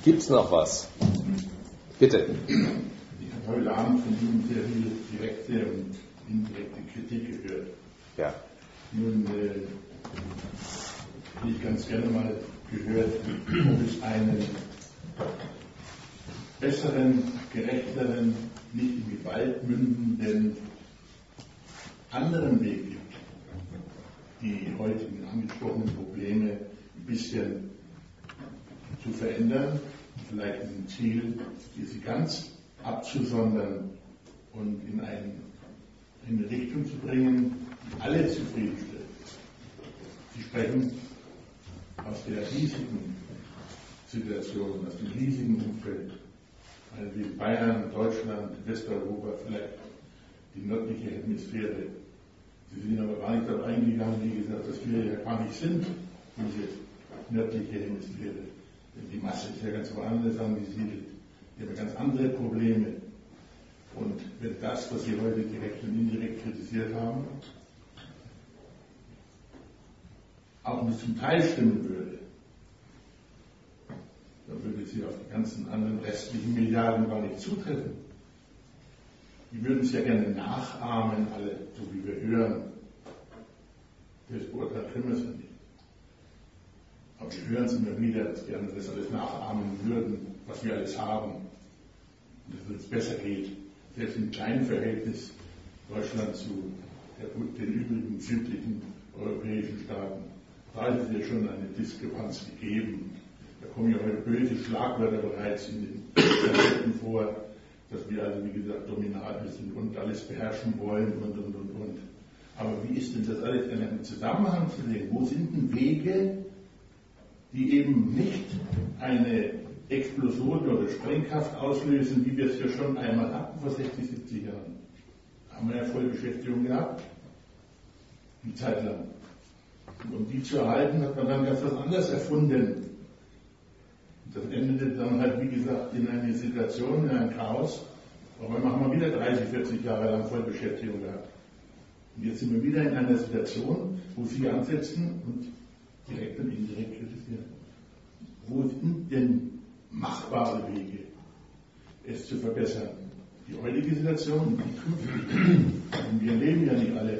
Gibt es noch was? Bitte. Ich habe heute Abend von Ihnen sehr viel direkte und indirekte Kritik gehört. Ja. Nun hätte ich ganz gerne mal gehört, ob es einen besseren, gerechteren, nicht in Gewalt mündenden anderen Weg gibt, die heutigen angesprochenen Probleme ein bisschen zu verändern, vielleicht mit dem Ziel, sie ganz abzusondern und in eine Richtung zu bringen, die alle zufriedenstellt. Sie sprechen aus der riesigen Situation, aus dem riesigen Umfeld, also wie Bayern, Deutschland, Westeuropa, vielleicht die nördliche Hemisphäre. Sie sind aber gar nicht darauf eingegangen, wie gesagt, dass wir ja gar nicht sind, diese nördliche Hemisphäre. Denn die Masse ist ja ganz woanders angesiedelt. Wir haben ganz andere Probleme. Und wenn das, was Sie heute direkt und indirekt kritisiert haben, auch nur zum Teil stimmen würde, dann würde sie auf die ganzen anderen restlichen Milliarden gar nicht zutreffen. Die würden es ja gerne nachahmen, alle, so wie wir hören. Das beurteilt können wir es ja nicht. Aber wir hören es immer wieder, dass die anderen das alles nachahmen würden, was wir alles haben. Und dass es uns besser geht. Selbst im kleinen Verhältnis Deutschland zu den übrigen südlichen europäischen Staaten. Da ist es ja schon eine Diskrepanz gegeben. Da kommen ja heute böse Schlagwörter bereits in den Nachrichten vor, dass wir also, wie gesagt, Dominaten sind und alles beherrschen wollen und. Aber wie ist denn das alles in einem Zusammenhang zu sehen? Wo sind denn Wege, die eben nicht eine Explosion oder Sprengkraft auslösen, wie wir es ja schon einmal hatten vor 60, 70 Jahren? Da haben wir ja Vollbeschäftigung gehabt, eine Zeit lang. Und um die zu erhalten, hat man dann ganz was anderes erfunden. Und das endete dann halt, wie gesagt, in eine Situation, in ein Chaos. Aber wir haben wieder 30, 40 Jahre lang Vollbeschäftigung gehabt. Und jetzt sind wir wieder in einer Situation, wo Sie ansetzen und direkt und indirekt kritisieren. Wo sind denn machbare Wege, es zu verbessern? Die heutige Situation und die künftige. Und wir leben ja nicht alle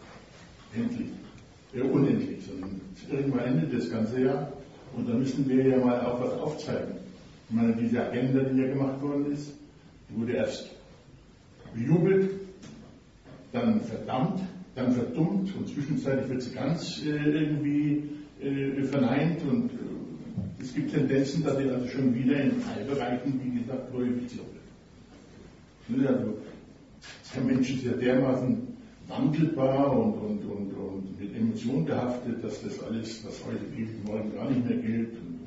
unendlich, sondern irgendwann endet das ganze Jahr. Und da müssen wir ja mal auch was aufzeigen. Ich meine, diese Agenda, die ja gemacht worden ist, die wurde erst bejubelt, dann verdammt, dann verdummt und zwischenzeitlich wird sie ganz irgendwie verneint und es gibt Tendenzen, dass sie also schon wieder in Teilbereichen, wie gesagt, glorifiziert wird. Also, der Mensch ist ja dermaßen wandelbar und mit Emotionen behaftet, dass das alles, was heute gilt, morgen gar nicht mehr gilt.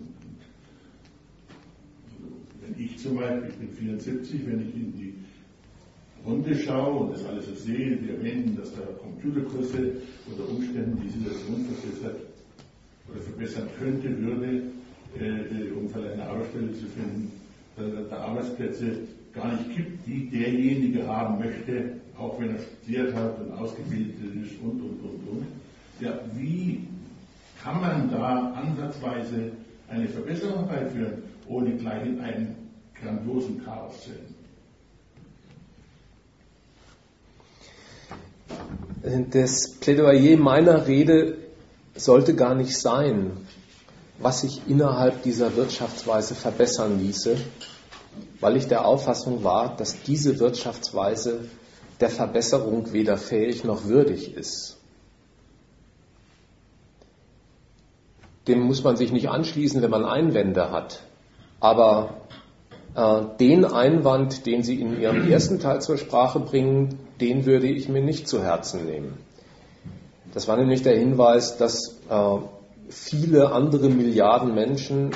Wenn ich zum Beispiel, ich bin 74, wenn ich in die Runde schaue und das alles so sehe, wir erwähnen, dass da Computerkurse unter Umständen die Situation verbessern könnte, würde, um vielleicht eine Arbeitsstelle zu finden, dass es da Arbeitsplätze gar nicht gibt, die derjenige haben möchte, auch wenn er studiert hat und ausgebildet ist und. Ja, wie kann man da ansatzweise eine Verbesserung herbeiführen, ohne gleich in einen grandiosen Chaos zu enden? Das Plädoyer meiner Rede sollte gar nicht sein, was sich innerhalb dieser Wirtschaftsweise verbessern ließe, weil ich der Auffassung war, dass diese Wirtschaftsweise der Verbesserung weder fähig noch würdig ist. Dem muss man sich nicht anschließen, wenn man Einwände hat. Aber den Einwand, den Sie in Ihrem ersten Teil zur Sprache bringen, den würde ich mir nicht zu Herzen nehmen. Das war nämlich der Hinweis, dass viele andere Milliarden Menschen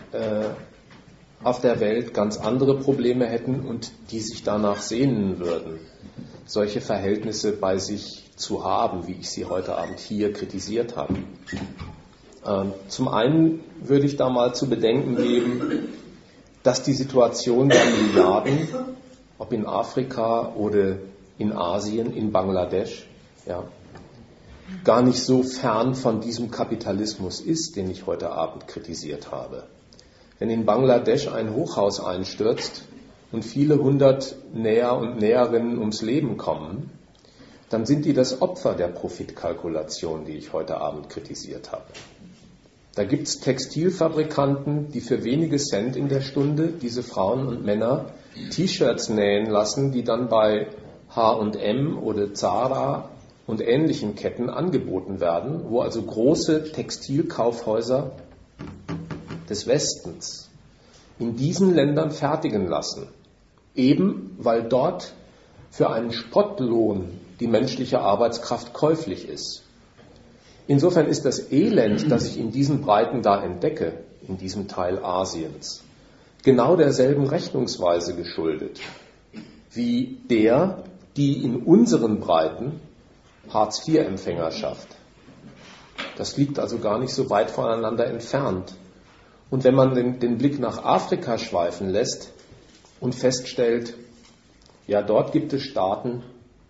auf der Welt ganz andere Probleme hätten und die sich danach sehnen würden, solche Verhältnisse bei sich zu haben, wie ich sie heute Abend hier kritisiert habe. Zum einen würde ich da mal zu bedenken geben, dass die Situation der Milliarden, ob in Afrika oder in Asien, in Bangladesch, ja, gar nicht so fern von diesem Kapitalismus ist, den ich heute Abend kritisiert habe. Wenn in Bangladesch ein Hochhaus einstürzt und viele hundert Näher und Näherinnen ums Leben kommen, dann sind die das Opfer der Profitkalkulation, die ich heute Abend kritisiert habe. Da gibt es Textilfabrikanten, die für wenige Cent in der Stunde diese Frauen und Männer T-Shirts nähen lassen, die dann bei H&M oder Zara und ähnlichen Ketten angeboten werden, wo also große Textilkaufhäuser des Westens in diesen Ländern fertigen lassen, eben weil dort für einen Spottlohn die menschliche Arbeitskraft käuflich ist. Insofern ist das Elend, das ich in diesen Breiten da entdecke, in diesem Teil Asiens, genau derselben Rechnungsweise geschuldet, wie der, die in unseren Breiten Hartz-IV-Empfängerschaft. Das liegt also gar nicht so weit voneinander entfernt. Und wenn man den Blick nach Afrika schweifen lässt und feststellt, ja, dort gibt es Staaten,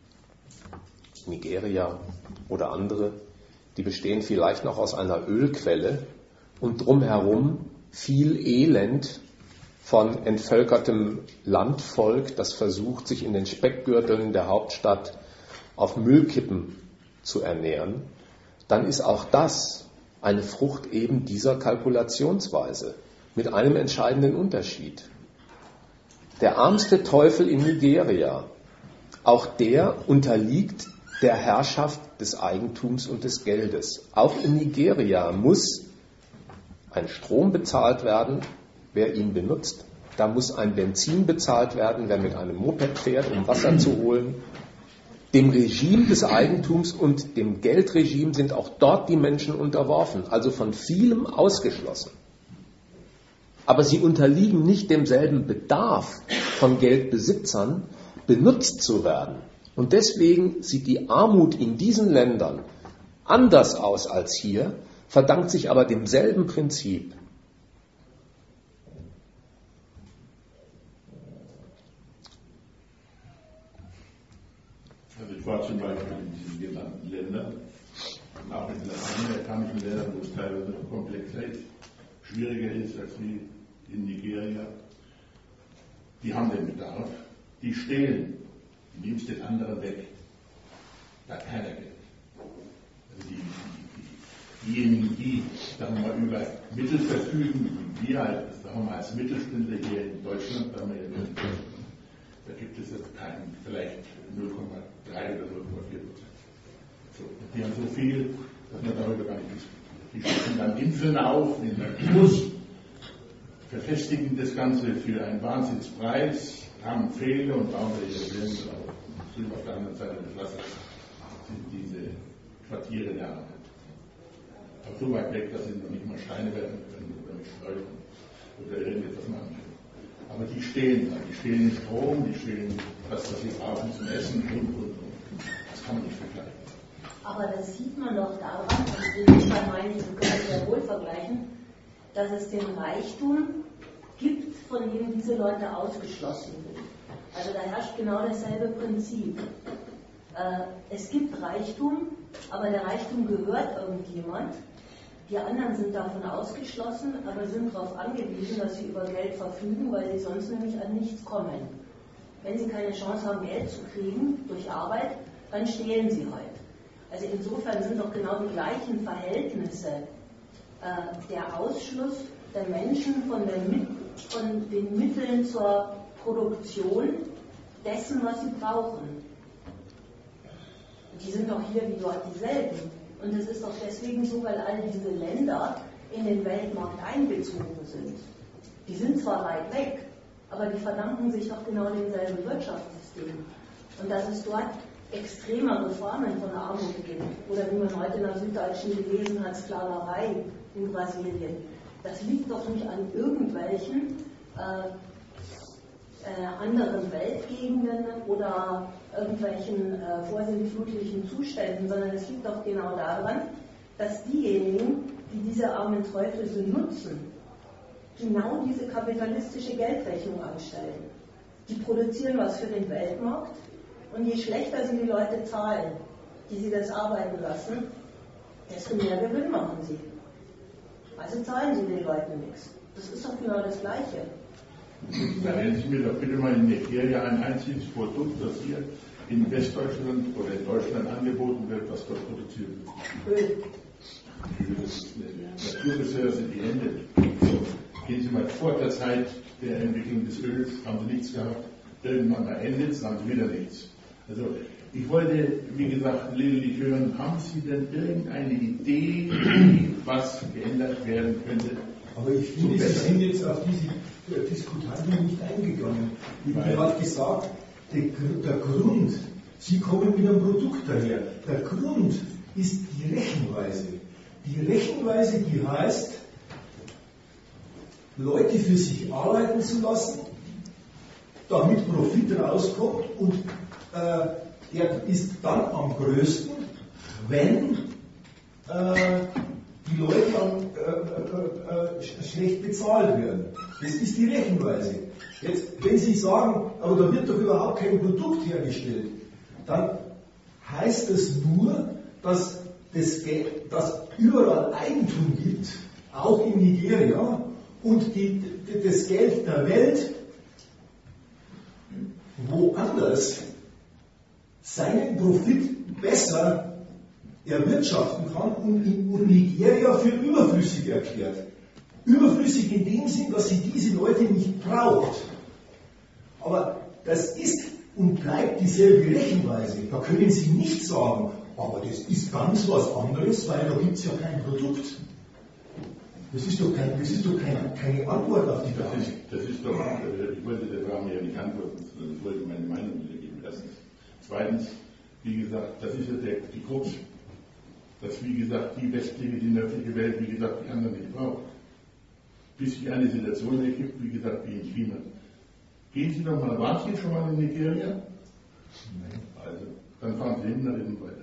Nigeria oder andere, die bestehen vielleicht noch aus einer Ölquelle und drumherum viel Elend von entvölkertem Landvolk, das versucht, sich in den Speckgürteln der Hauptstadt auf Müllkippen zu ernähren, dann ist auch das eine Frucht eben dieser Kalkulationsweise mit einem entscheidenden Unterschied. Der ärmste Teufel in Nigeria, auch der unterliegt der Herrschaft des Eigentums und des Geldes. Auch in Nigeria muss ein Strom bezahlt werden, wer ihn benutzt. Da muss ein Benzin bezahlt werden, wer mit einem Moped fährt, um Wasser zu holen. Dem Regime des Eigentums und dem Geldregime sind auch dort die Menschen unterworfen, also von vielem ausgeschlossen. Aber sie unterliegen nicht demselben Bedarf von Geldbesitzern, benutzt zu werden. Und deswegen sieht die Armut in diesen Ländern anders aus als hier, verdankt sich aber demselben Prinzip. Also ich war zum Beispiel in diesen genannten Ländern, und auch in lateinamerikanischen Ländern, wo es teilweise noch komplexer ist, schwieriger ist als wie in Nigeria. Die haben den Bedarf, die stehlen, die nimmst den anderen weg. Da hat keiner Geld. Also diejenigen, die, sagen wir mal, über Mittel verfügen, wie wir halt, sagen wir mal, als Mittelständler hier in Deutschland, da gibt es jetzt keinen, vielleicht 0,3 oder 0,4%. So, die haben so viel, dass man darüber gar nicht diskutiert. Die stellen dann Inseln auf, in der Plus, verfestigen das Ganze für einen Wahnsinnspreis, haben Pfähle und bauen da ihre Grenzen auf. Und auf der anderen Seite des Wassers sind diese Quartiere der Arbeit. Aber so weit weg, dass sie noch nicht mal Steine werden können oder mit Sträuchern oder irgendetwas machen können. Aber die stehlen da, die stehlen Strom, die stehlen das, was sie brauchen zum Essen und. Das kann man nicht vergleichen. Aber das sieht man doch daran, und ich meine, wir können sehr wohl vergleichen, dass es den Reichtum gibt, von dem diese Leute ausgeschlossen sind. Also da herrscht genau dasselbe Prinzip. Es gibt Reichtum, aber der Reichtum gehört irgendjemand. Die anderen sind davon ausgeschlossen, aber sind darauf angewiesen, dass sie über Geld verfügen, weil sie sonst nämlich an nichts kommen. Wenn sie keine Chance haben, Geld zu kriegen durch Arbeit, dann stehlen sie halt. Also insofern sind doch genau die gleichen Verhältnisse. Der Ausschluss der Menschen von den Mitteln zur Produktion dessen, was sie brauchen. Die sind doch hier wie dort dieselben. Und es ist doch deswegen so, weil all diese Länder in den Weltmarkt einbezogen sind. Die sind zwar weit weg, aber die verdanken sich doch genau demselben Wirtschaftssystem. Und dass es dort extremere Formen von Armut gibt, oder wie man heute in der Süddeutschen gelesen hat, Sklaverei in Brasilien, das liegt doch nicht an irgendwelchen anderen Weltgegenden oder irgendwelchen vorsintflutlichen Zuständen, sondern es liegt doch genau daran, dass diejenigen, die diese armen Teufel benutzen, genau diese kapitalistische Geldrechnung anstellen. Die produzieren was für den Weltmarkt und je schlechter sie die Leute zahlen, die sie das arbeiten lassen, desto mehr Gewinn machen sie. Also zahlen sie den Leuten nichts. Das ist doch genau das Gleiche. Dann nennen Sie mir doch bitte mal in Nigeria ein einziges Produkt, das hier in Westdeutschland oder in Deutschland angeboten wird, was dort produziert wird. Öl. Das ist eine Naturressource, die endet. So, gehen Sie mal vor der Zeit der Entwicklung des Öls, haben Sie nichts gehabt. Irgendwann mal endet es, haben Sie wieder nichts. Also ich wollte, wie gesagt, lediglich hören, haben Sie denn irgendeine Idee, was geändert werden könnte? Aber ich finde, Sie sind jetzt auf diese Diskutanten nicht eingegangen. Ich habe gerade gesagt, der Grund, Sie kommen mit einem Produkt daher. Der Grund ist die Rechenweise. Die Rechenweise, die heißt, Leute für sich arbeiten zu lassen, damit Profit rauskommt und er ist dann am größten, wenn die Leute schlecht bezahlt werden. Das ist die Rechenweise. Jetzt, wenn Sie sagen, aber da wird doch überhaupt kein Produkt hergestellt, dann heißt es nur, dass dass überall Eigentum gibt, auch in Nigeria, und das Geld der Welt woanders seinen Profit besser erwirtschaften kann und Nigeria für überflüssig erklärt. Überflüssig in dem Sinn, dass sie diese Leute nicht braucht. Aber das ist und bleibt dieselbe Rechenweise. Da können Sie nicht sagen, aber das ist ganz was anderes, weil da gibt es ja kein Produkt. Das ist doch keine Antwort auf die Frage. Das ist doch, ich wollte der Frage ja nicht antworten, sondern ich wollte meine Meinung wiedergeben. Erstens. Zweitens, wie gesagt, das ist ja die Krux, dass, wie gesagt, die westliche, die nördliche Welt, wie gesagt, die anderen nicht braucht. Bis sich eine Situation ergibt, wie gesagt, wie in China. Gehen Sie doch mal, waren Sie schon mal in Nigeria? Nein. Also, dann fahren Sie hin nach innen weiter.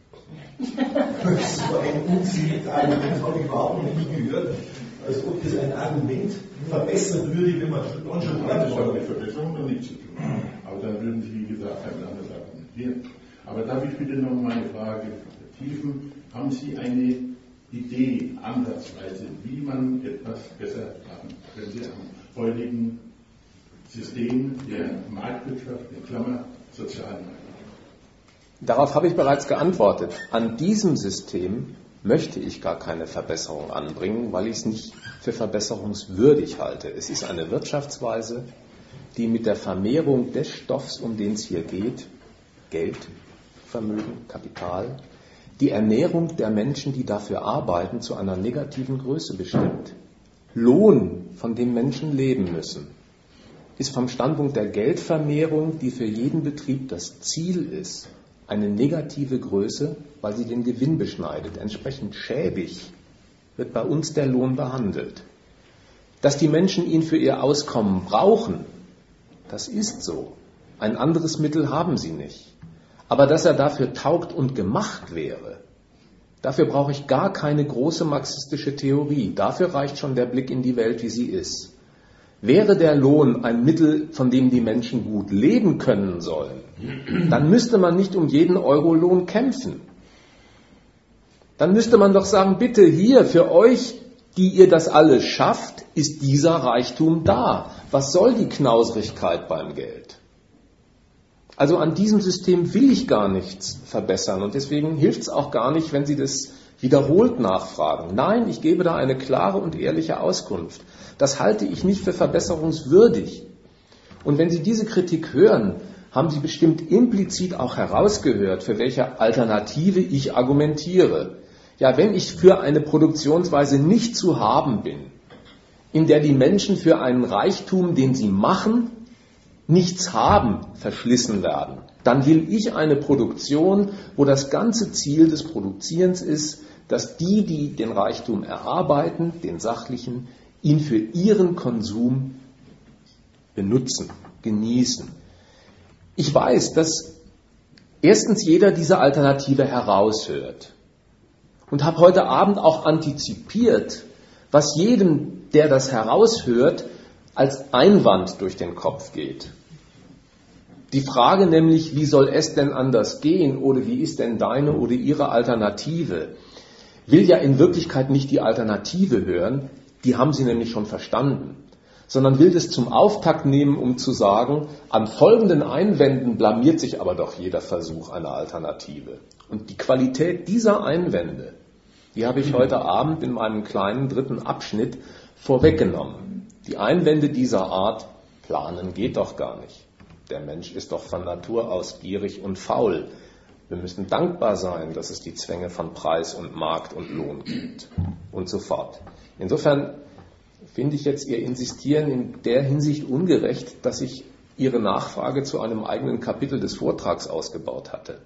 Das war ein unsinniges Argument, das habe ich überhaupt noch nie gehört, als ob das ein Argument verbessern würde, wenn man dann schon dran war. Das hat mit Verbesserung noch nichts zu tun. Aber dann würden Sie, wie gesagt, ein anderes argumentieren. Aber darf ich bitte noch mal eine Frage vertiefen? Haben Sie eine Idee, Ansatzweise, wie man etwas besser machen könnte am heutigen System der Marktwirtschaft, in Klammer, Sozialmarkt? Darauf habe ich bereits geantwortet. An diesem System möchte ich gar keine Verbesserung anbringen, weil ich es nicht für verbesserungswürdig halte. Es ist eine Wirtschaftsweise, die mit der Vermehrung des Stoffs, um den es hier geht, Geld, Vermögen, Kapital, die Ernährung der Menschen, die dafür arbeiten, zu einer negativen Größe bestimmt. Lohn, von dem Menschen leben müssen, ist vom Standpunkt der Geldvermehrung, die für jeden Betrieb das Ziel ist, eine negative Größe, weil sie den Gewinn beschneidet. Entsprechend schäbig wird bei uns der Lohn behandelt. Dass die Menschen ihn für ihr Auskommen brauchen, das ist so. Ein anderes Mittel haben sie nicht. Aber dass er dafür taugt und gemacht wäre, dafür brauche ich gar keine große marxistische Theorie. Dafür reicht schon der Blick in die Welt, wie sie ist. Wäre der Lohn ein Mittel, von dem die Menschen gut leben können sollen, dann müsste man nicht um jeden Euro-Lohn kämpfen. Dann müsste man doch sagen, bitte hier, für euch, die ihr das alles schafft, ist dieser Reichtum da. Was soll die Knauserigkeit beim Geld? Also an diesem System will ich gar nichts verbessern und deswegen hilft es auch gar nicht, wenn Sie das wiederholt nachfragen. Nein, ich gebe da eine klare und ehrliche Auskunft. Das halte ich nicht für verbesserungswürdig. Und wenn Sie diese Kritik hören, haben Sie bestimmt implizit auch herausgehört, für welche Alternative ich argumentiere. Ja, wenn ich für eine Produktionsweise nicht zu haben bin, in der die Menschen für einen Reichtum, den sie machen, nichts haben, verschlissen werden, dann will ich eine Produktion, wo das ganze Ziel des Produzierens ist, dass die den Reichtum erarbeiten, den sachlichen, ihn für ihren Konsum benutzen, genießen. Ich weiß, dass erstens jeder diese Alternative heraushört und habe heute Abend auch antizipiert, was jedem, der das heraushört, als Einwand durch den Kopf geht. Die Frage nämlich, wie soll es denn anders gehen oder wie ist denn deine oder ihre Alternative? will ja in Wirklichkeit nicht die Alternative hören, die haben sie nämlich schon verstanden, sondern will das zum Auftakt nehmen, um zu sagen, an folgenden Einwänden blamiert sich aber doch jeder Versuch einer Alternative. Und die Qualität dieser Einwände, die habe ich heute Abend in meinem kleinen 3. Abschnitt vorweggenommen. Die Einwände dieser Art, planen geht doch gar nicht. Der Mensch ist doch von Natur aus gierig und faul. Wir müssen dankbar sein, dass es die Zwänge von Preis und Markt und Lohn gibt und so fort. Insofern finde ich jetzt Ihr Insistieren in der Hinsicht ungerecht, dass ich Ihre Nachfrage zu einem eigenen Kapitel des Vortrags ausgebaut hatte.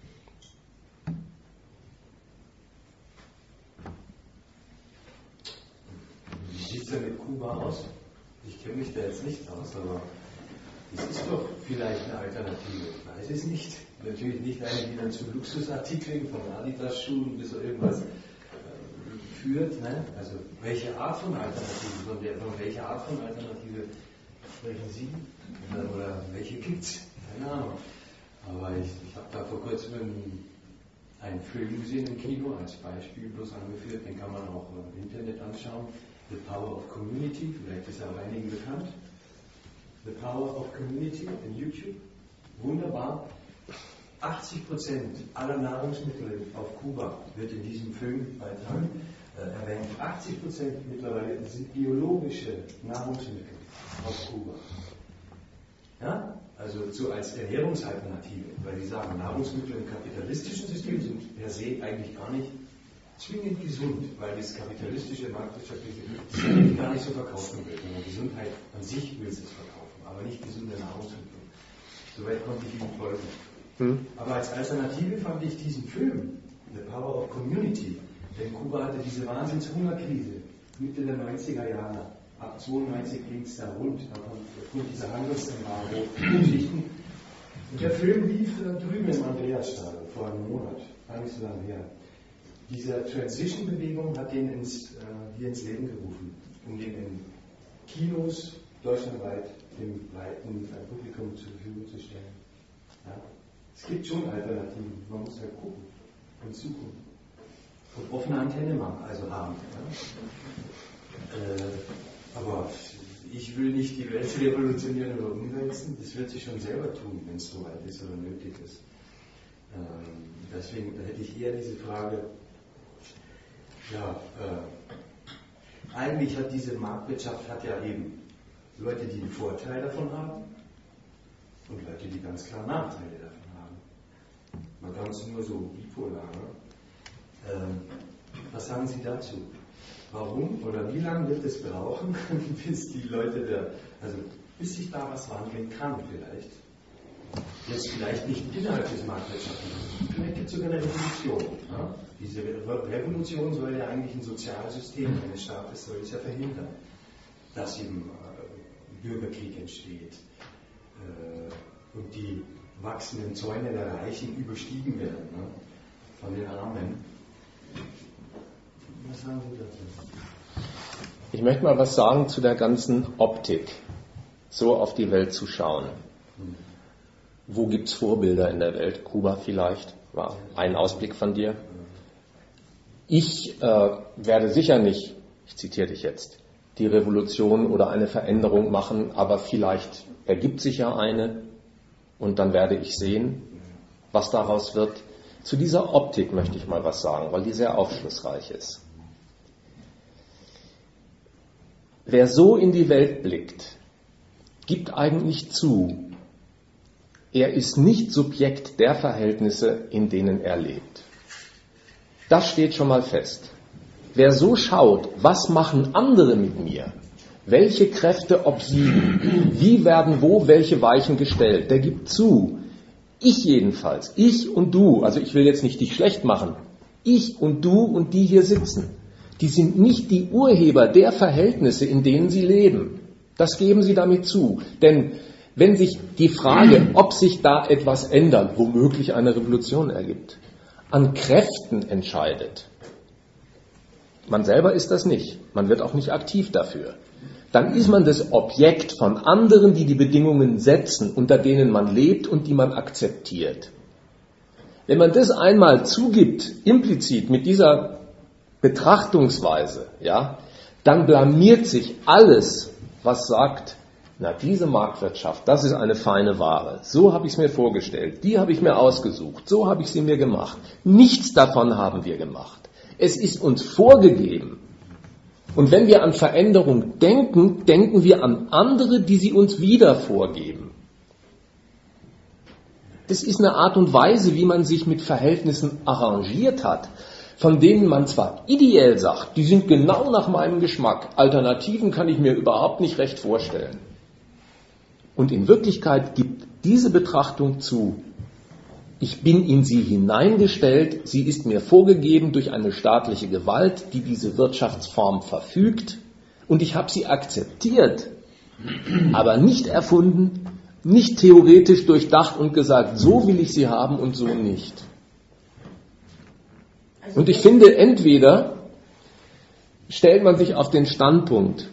Wie sieht es denn mit Kuba aus? Ich kenne mich da jetzt nicht aus, aber es ist doch vielleicht eine Alternative. Ich weiß es nicht. Natürlich nicht eine, die dann zu Luxusartikeln von Adidas-Schuhen bis so irgendwas führt. Ne? Also welche Art von Alternative, von welcher Art von Alternative sprechen Sie? Oder welche gibt es? Keine Ahnung. Aber ich habe da vor kurzem einen Film gesehen im Kino, als Beispiel bloß angeführt, den kann man auch im Internet anschauen. The Power of Community, vielleicht ist er auch einigen bekannt. The Power of Community in YouTube. Wunderbar. 80% aller Nahrungsmittel auf Kuba wird in diesem Filmbeitrag erwähnt. 80% mittlerweile sind biologische Nahrungsmittel auf Kuba. Ja? Also so als Ernährungsalternative, weil die sagen, Nahrungsmittel im kapitalistischen System sind per se eigentlich gar nicht zwingend gesund, weil das kapitalistische, marktwirtschaftliche System gar nicht so verkaufen will, sondern Gesundheit an sich will es verkaufen, aber nicht gesunde Nahrungsmittel. Soweit konnte ich Ihnen folgen. Aber als Alternative fand ich diesen Film, The Power of Community, denn Kuba hatte diese Wahnsinnshungerkrise Mitte der 90er Jahre. Ab 92 ging es da rund, aufgrund dieser Handelsembargo-Geschichten. Und der Film lief drüben im Andreasstadion vor einem Monat, gar nicht so lange her. Diese Transition-Bewegung hat den hier ins Leben gerufen, um den in Kinos deutschlandweit dem breiten Publikum zur Verfügung zu stellen. Ja? Es gibt schon Alternativen, man muss halt gucken und suchen. Und offene Antenne also haben. Ja? Aber ich will nicht die Welt revolutionieren oder umwälzen, das wird sich schon selber tun, wenn es soweit ist oder nötig ist. Deswegen hätte ich eher diese Frage, eigentlich hat diese Marktwirtschaft ja eben Leute, die einen Vorteil davon haben und Leute, die ganz klar Nachteile davon haben. Man kann es nur so bipolar. Ne? Was sagen Sie dazu? Warum oder wie lange wird es brauchen, bis die Leute bis sich da was wandeln kann vielleicht? Jetzt vielleicht nicht innerhalb des Marktwirtschaftlichen, vielleicht gibt es sogar eine Revolution. Ja? Diese Revolution soll ja eigentlich ein Sozialsystem eines Staates soll es ja verhindern, dass eben Bürgerkrieg entsteht und die wachsenden Zäune der Reichen überstiegen werden, ne? Von den Armen. Was sagen Sie dazu? Ich möchte mal was sagen zu der ganzen Optik, so auf die Welt zu schauen. Wo gibt es Vorbilder in der Welt? Kuba vielleicht, war ein Ausblick von dir. Ich werde sicher nicht, ich zitiere dich jetzt, die Revolution oder eine Veränderung machen, aber vielleicht ergibt sich ja eine und dann werde ich sehen, was daraus wird. Zu dieser Optik möchte ich mal was sagen, weil die sehr aufschlussreich ist. Wer so in die Welt blickt, gibt eigentlich zu, er ist nicht Subjekt der Verhältnisse, in denen er lebt. Das steht schon mal fest. Wer so schaut, was machen andere mit mir, welche Kräfte obsiegen, wie werden wo welche Weichen gestellt, der gibt zu, ich jedenfalls, ich und du, also ich will jetzt nicht dich schlecht machen, ich und du und die hier sitzen, die sind nicht die Urheber der Verhältnisse, in denen sie leben. Das geben sie damit zu. Denn wenn sich die Frage, ob sich da etwas ändert, womöglich eine Revolution ergibt, an Kräften entscheidet, man selber ist das nicht, man wird auch nicht aktiv dafür, dann ist man das Objekt von anderen, die die Bedingungen setzen, unter denen man lebt und die man akzeptiert. Wenn man das einmal zugibt, implizit mit dieser Betrachtungsweise, ja, dann blamiert sich alles, was sagt, na, diese Marktwirtschaft, das ist eine feine Ware. So habe ich es mir vorgestellt, die habe ich mir ausgesucht, so habe ich sie mir gemacht. Nichts davon haben wir gemacht. Es ist uns vorgegeben. Und wenn wir an Veränderung denken, denken wir an andere, die sie uns wieder vorgeben. Das ist eine Art und Weise, wie man sich mit Verhältnissen arrangiert hat, von denen man zwar ideell sagt, die sind genau nach meinem Geschmack, Alternativen kann ich mir überhaupt nicht recht vorstellen. Und in Wirklichkeit gibt diese Betrachtung zu, ich bin in sie hineingestellt, sie ist mir vorgegeben durch eine staatliche Gewalt, die diese Wirtschaftsform verfügt, und ich habe sie akzeptiert, aber nicht erfunden, nicht theoretisch durchdacht und gesagt, so will ich sie haben und so nicht. Und ich finde, entweder stellt man sich auf den Standpunkt,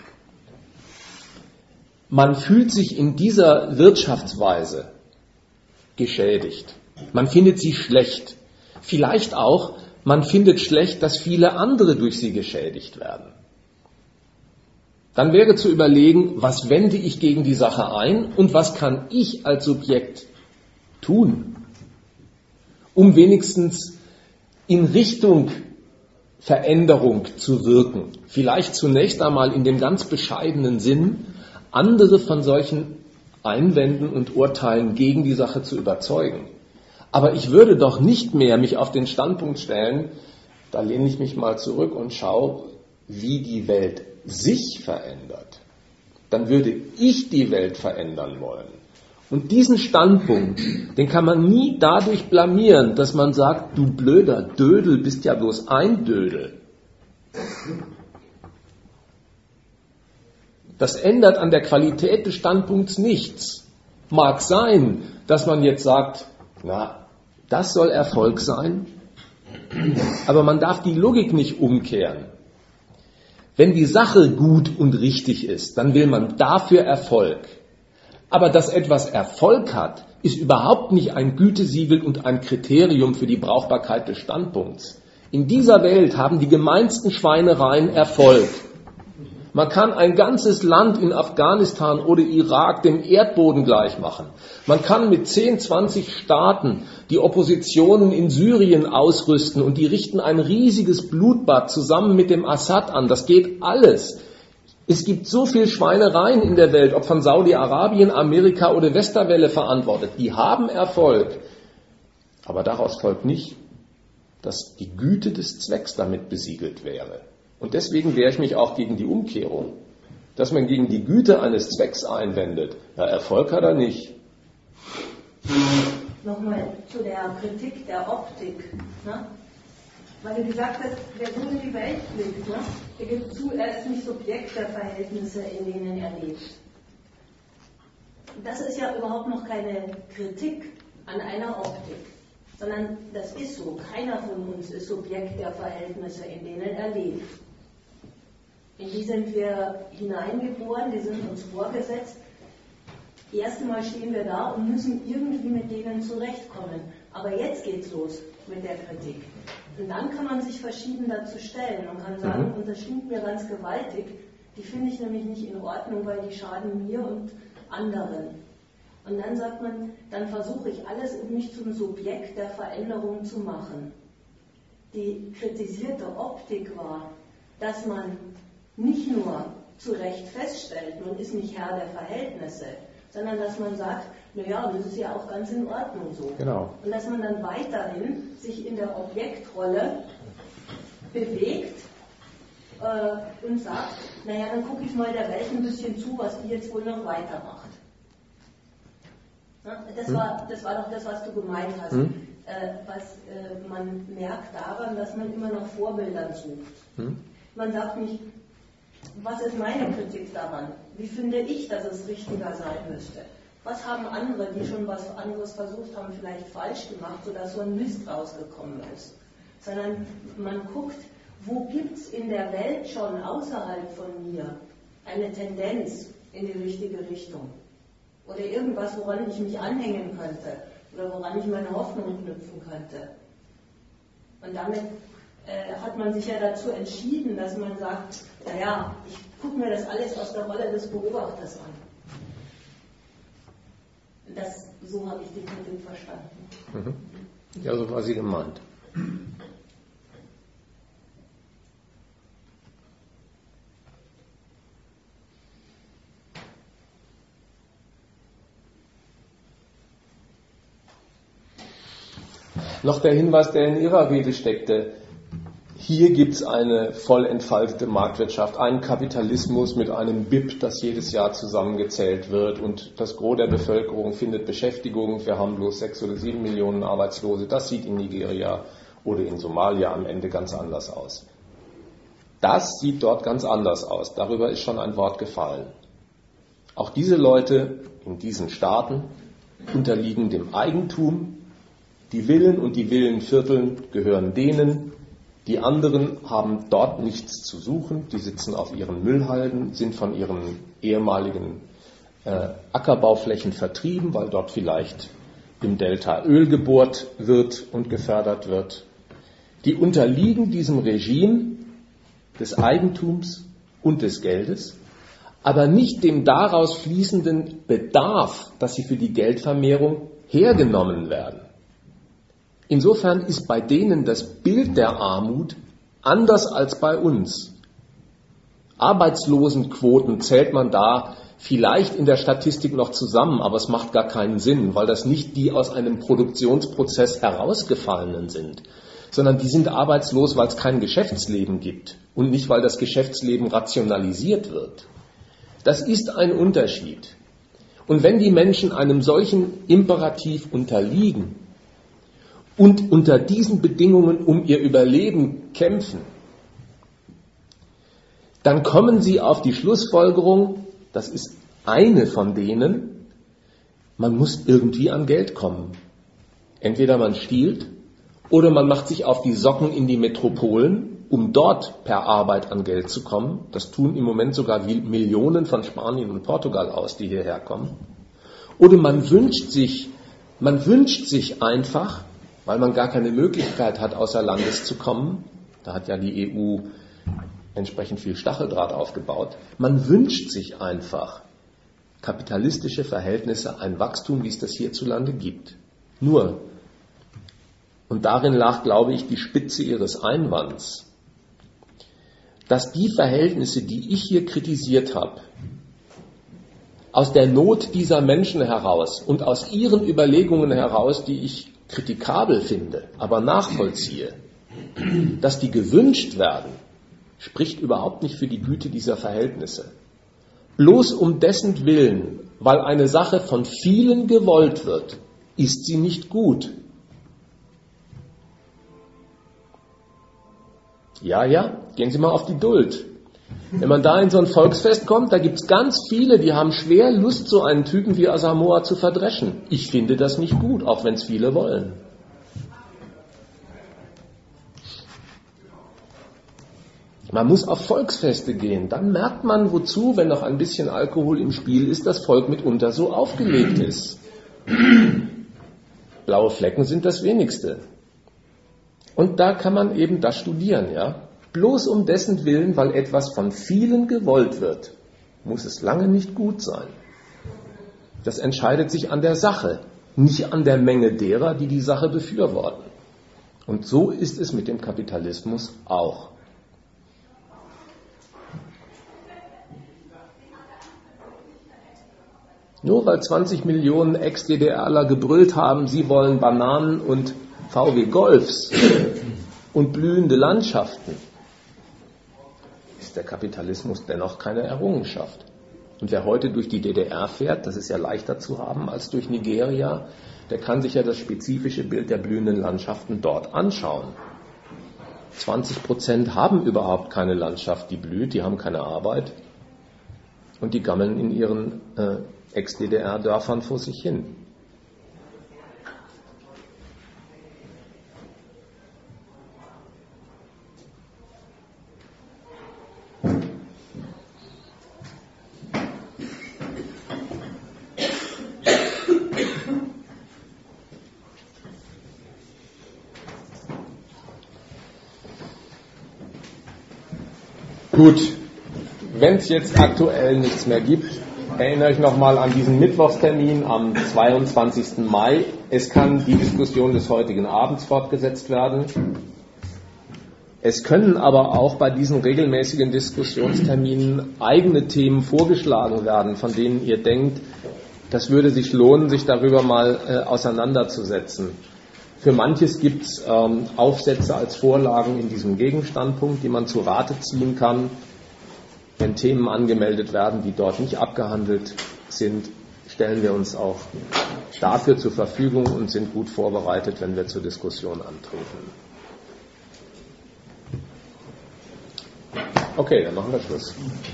man fühlt sich in dieser Wirtschaftsweise geschädigt. Man findet sie schlecht. Vielleicht auch, man findet schlecht, dass viele andere durch sie geschädigt werden. Dann wäre zu überlegen, was wende ich gegen die Sache ein und was kann ich als Subjekt tun, um wenigstens in Richtung Veränderung zu wirken. Vielleicht zunächst einmal in dem ganz bescheidenen Sinn, andere von solchen Einwänden und Urteilen gegen die Sache zu überzeugen. Aber ich würde doch nicht mehr mich auf den Standpunkt stellen, da lehne ich mich mal zurück und schaue, wie die Welt sich verändert. Dann würde ich die Welt verändern wollen. Und diesen Standpunkt, den kann man nie dadurch blamieren, dass man sagt, du blöder Dödel, bist ja bloß ein Dödel. Das ändert an der Qualität des Standpunkts nichts. Mag sein, dass man jetzt sagt, na, das soll Erfolg sein, aber man darf die Logik nicht umkehren. Wenn die Sache gut und richtig ist, dann will man dafür Erfolg. Aber dass etwas Erfolg hat, ist überhaupt nicht ein Gütesiegel und ein Kriterium für die Brauchbarkeit des Standpunkts. In dieser Welt haben die gemeinsten Schweinereien Erfolg. Man kann ein ganzes Land in Afghanistan oder Irak dem Erdboden gleichmachen. Man kann mit 10, 20 Staaten die Oppositionen in Syrien ausrüsten und die richten ein riesiges Blutbad zusammen mit dem Assad an. Das geht alles. Es gibt so viel Schweinereien in der Welt, ob von Saudi-Arabien, Amerika oder Westerwelle verantwortet. Die haben Erfolg. Aber daraus folgt nicht, dass die Güte des Zwecks damit besiegelt wäre. Und deswegen wehre ich mich auch gegen die Umkehrung, dass man gegen die Güte eines Zwecks einwendet. Ja, Erfolg hat er nicht. Nochmal zu der Kritik der Optik. Ne? Weil du gesagt hast, wer so in die Welt blickt, ne? Der gibt zu, er ist nicht Subjekt der Verhältnisse, in denen er lebt. Das ist ja überhaupt noch keine Kritik an einer Optik, sondern das ist so. Keiner von uns ist Subjekt der Verhältnisse, in denen er lebt. In die sind wir hineingeboren, die sind uns vorgesetzt. Erst einmal stehen wir da und müssen irgendwie mit denen zurechtkommen. Aber jetzt geht's los mit der Kritik. Und dann kann man sich verschieden dazu stellen. Man kann sagen, und das stimmt mir ganz gewaltig, die finde ich nämlich nicht in Ordnung, weil die schaden mir und anderen. Und dann sagt man, dann versuche ich alles, um mich zum Subjekt der Veränderung zu machen. Die kritisierte Optik war, dass man nicht nur zu Recht feststellt, man ist nicht Herr der Verhältnisse, sondern dass man sagt, naja, das ist ja auch ganz in Ordnung so. Genau. Und dass man dann weiterhin sich in der Objektrolle bewegt und sagt, naja, dann gucke ich mal der Welt ein bisschen zu, was die jetzt wohl noch weitermacht. Ja, das war doch das, was du gemeint hast. Man merkt daran, dass man immer nach Vorbildern sucht. Man sagt nicht, was ist meine Kritik daran? Wie finde ich, dass es richtiger sein müsste? Was haben andere, die schon was anderes versucht haben, vielleicht falsch gemacht, sodass so ein Mist rausgekommen ist? Sondern man guckt, wo gibt es in der Welt schon außerhalb von mir eine Tendenz in die richtige Richtung? Oder irgendwas, woran ich mich anhängen könnte oder woran ich meine Hoffnung knüpfen könnte. Und damit hat man sich ja dazu entschieden, dass man sagt, naja, ich gucke mir das alles aus der Rolle des Beobachters an. So habe ich den Titel verstanden. Ja, so war sie gemeint. Noch der Hinweis, der in Ihrer Rede steckte. Hier gibt es eine voll entfaltete Marktwirtschaft, einen Kapitalismus mit einem BIP, das jedes Jahr zusammengezählt wird und das Gros der Bevölkerung findet Beschäftigung. Wir haben bloß 6 oder 7 Millionen Arbeitslose. Das sieht in Nigeria oder in Somalia am Ende ganz anders aus. Das sieht dort ganz anders aus. Darüber ist schon ein Wort gefallen. Auch diese Leute in diesen Staaten unterliegen dem Eigentum. Die Villen und die Villenvierteln gehören denen. Die anderen haben dort nichts zu suchen. Die sitzen auf ihren Müllhalden, sind von ihren ehemaligen Ackerbauflächen vertrieben, weil dort vielleicht im Delta Öl gebohrt wird und gefördert wird. Die unterliegen diesem Regime des Eigentums und des Geldes, aber nicht dem daraus fließenden Bedarf, dass sie für die Geldvermehrung hergenommen werden. Insofern ist bei denen das Bild der Armut anders als bei uns. Arbeitslosenquoten zählt man da vielleicht in der Statistik noch zusammen, aber es macht gar keinen Sinn, weil das nicht die aus einem Produktionsprozess herausgefallenen sind, sondern die sind arbeitslos, weil es kein Geschäftsleben gibt und nicht, weil das Geschäftsleben rationalisiert wird. Das ist ein Unterschied. Und wenn die Menschen einem solchen Imperativ unterliegen, und unter diesen Bedingungen um ihr Überleben kämpfen, dann kommen sie auf die Schlussfolgerung, das ist eine von denen, man muss irgendwie an Geld kommen. Entweder man stiehlt oder man macht sich auf die Socken in die Metropolen, um dort per Arbeit an Geld zu kommen. Das tun im Moment sogar Millionen von Spanien und Portugal aus, die hierher kommen. Oder man wünscht sich einfach, weil man gar keine Möglichkeit hat, außer Landes zu kommen. Da hat ja die EU entsprechend viel Stacheldraht aufgebaut. Man wünscht sich einfach kapitalistische Verhältnisse, ein Wachstum, wie es das hierzulande gibt. Nur, und darin lag, glaube ich, die Spitze Ihres Einwands, dass die Verhältnisse, die ich hier kritisiert habe, aus der Not dieser Menschen heraus und aus ihren Überlegungen heraus, die ich kritikabel finde, aber nachvollziehe, dass die gewünscht werden, spricht überhaupt nicht für die Güte dieser Verhältnisse. Bloß um dessen Willen, weil eine Sache von vielen gewollt wird, ist sie nicht gut. Ja, gehen Sie mal auf die Duld. Wenn man da in so ein Volksfest kommt, da gibt es ganz viele, die haben schwer Lust, so einen Typen wie Asamoah zu verdreschen. Ich finde das nicht gut, auch wenn es viele wollen. Man muss auf Volksfeste gehen, dann merkt man, wozu, wenn noch ein bisschen Alkohol im Spiel ist, das Volk mitunter so aufgelegt ist. Blaue Flecken sind das wenigste. Und da kann man eben das studieren, ja. Bloß um dessen Willen, weil etwas von vielen gewollt wird, muss es lange nicht gut sein. Das entscheidet sich an der Sache, nicht an der Menge derer, die die Sache befürworten. Und so ist es mit dem Kapitalismus auch. Nur weil 20 Millionen Ex-DDRler gebrüllt haben, sie wollen Bananen und VW Golfs und blühende Landschaften, ist der Kapitalismus dennoch keine Errungenschaft. Und wer heute durch die DDR fährt, das ist ja leichter zu haben als durch Nigeria, der kann sich ja das spezifische Bild der blühenden Landschaften dort anschauen. 20% haben überhaupt keine Landschaft, die blüht, die haben keine Arbeit und die gammeln in ihren Ex-DDR-Dörfern vor sich hin. Gut, wenn es jetzt aktuell nichts mehr gibt, erinnere ich nochmal an diesen Mittwochstermin am 22. Mai. Es kann die Diskussion des heutigen Abends fortgesetzt werden. Es können aber auch bei diesen regelmäßigen Diskussionsterminen eigene Themen vorgeschlagen werden, von denen ihr denkt, das würde sich lohnen, sich darüber mal auseinanderzusetzen. Für manches gibt es Aufsätze als Vorlagen in diesem Gegenstandpunkt, die man zu Rate ziehen kann. Wenn Themen angemeldet werden, die dort nicht abgehandelt sind, stellen wir uns auch dafür zur Verfügung und sind gut vorbereitet, wenn wir zur Diskussion antreten. Okay, dann machen wir Schluss.